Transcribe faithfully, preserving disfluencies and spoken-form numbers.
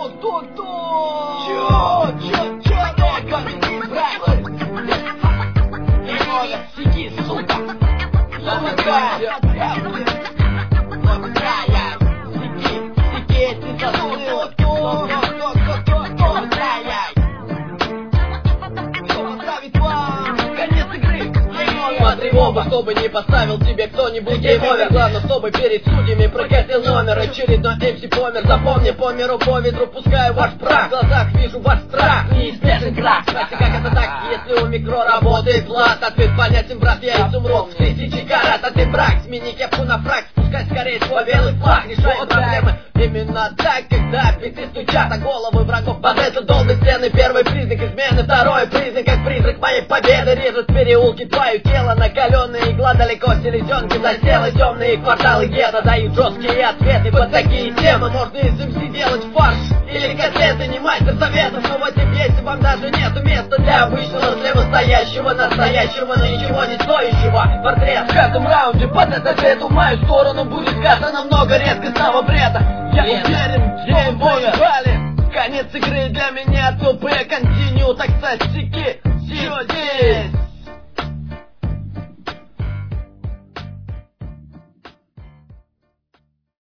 кто, кто, кто? Чё, чё, чё, не брать? Немного сиди, сука. Замыкай. Замыкай. Сиди, сиди, ты заслыл. Кто, кто, кто, кто, кто? Замыкай. Кто поставит вам конец игры? Смотри в оба, чтобы не поставил тебе кто-нибудь гейм-овер. Главное, чтобы перед судьями прокатил номер. Очередной эм си помер. Запомни, по миру, по ветру пускаю ваш прах. В глазах вижу ваш страх, неизбежен крах. Знаете, как это так, если у микро работает лад? Ответ понятен, брат, я изумруд в тысячи карат. А ты брак, смени кепку на фраг, спускай скорее свой белый флаг. Решай проблемы именно так, когда биты стучат, а головы врагов под этот долбит стены. Первый признак измены, второй признак, как призрак моей победы. Режет переулки твое тело, накаленная игла, далеко селезенки засела. Темные кварталы гетто дают жесткие ответы под такие темы. Можно из эм си делать фарш или котлеты, не мастер советов, но в этой песне вам даже нету места для обычного, для настоящего, настоящего, но ничего не стоящего. Портрет в каждом раунде под этот ответ в мою сторону будет сказано много редкостного бреда. Я уверен, гейм-овер. Конец игры для меня тупые, континью, так стать